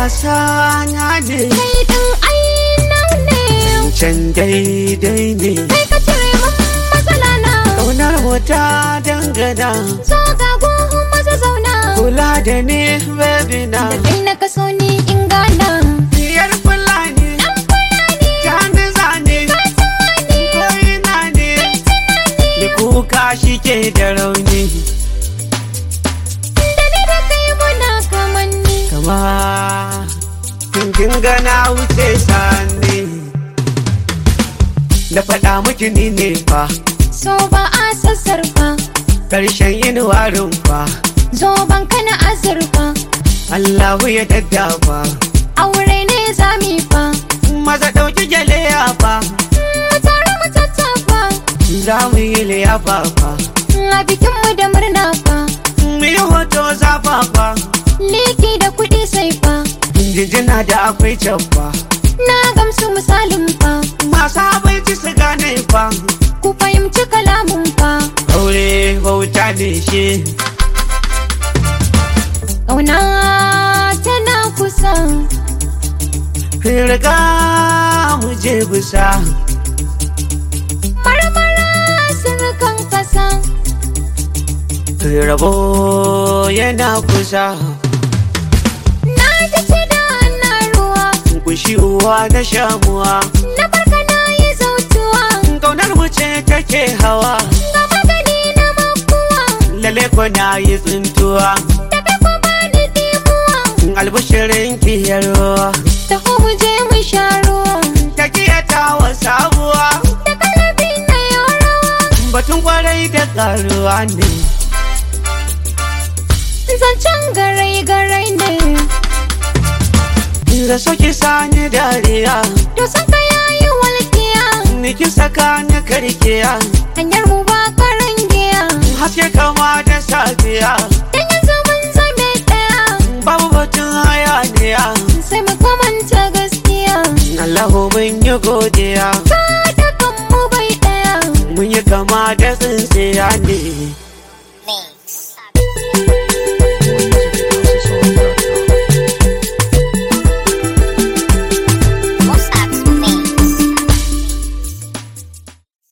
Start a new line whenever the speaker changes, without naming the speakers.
wasa na ne,
kai din aina ne,
can daidai ne,
kai ka cire mun matsala na,
ƙaunar mu ta dangana,
zo ga gun maza zauna,
kula da ni baby na,
da kai na kaso ni in gana,
diyar Fulani,
dan Fulani,
jani zane, ko'ina ne, da kuka shi ke da rauni,
da ni da kai muna kamanni,
kama kin gana wuce sani, da faɗa miki ni ne fa,
so ba a sassarfa,
ƙarshen yin warin fa,
zo ban kana azurfa,
Allahu ya daddafa,
aure ne zami fa,
maza ɗauki gyale ya fa,
mu tare mu tattafa,
za mu yi liyafa fa,
a bikinmu da murna fa,
mu yi hoto zafafa,
liki da kuɗi sai fa,
jinjina da akwai can fa,
na gamsu misalin fa,
masu abinci su gane fa,
ku fahimci kalamun fa,
aure bauta ne shi,
ƙauna tana kusa,
riga mu je bisa,
marmara surukan kasa,
rabo yana kusa,
na ji ci da na ruwa,
kushi uwa na shamuwa,
na barka na yi zautuwa,
ƙaunar mu ce take hawa,
ga magani na makuwa,
lalle ko na yi tsintuwa,
tafi ko ba ni dimuwa,
albishirin kiyarwa,
taho mu je mu sha ruwa,
ta kiyata wa sabuwa,
da kalabi na yau rawa,
batun kwarai da karuwa ne,
zancen garai-garai ne,
da soki sani dariya,
to san ka yayi walƙiya,
niki saka ni karkiya,
hanyar mu ba karangiya,
haske kama da safiya,
dan yanzu mun zame ɗaya,
babu batun hayaniya,
sai mu kamanta gaskiya,
Allahu mun yi godiya.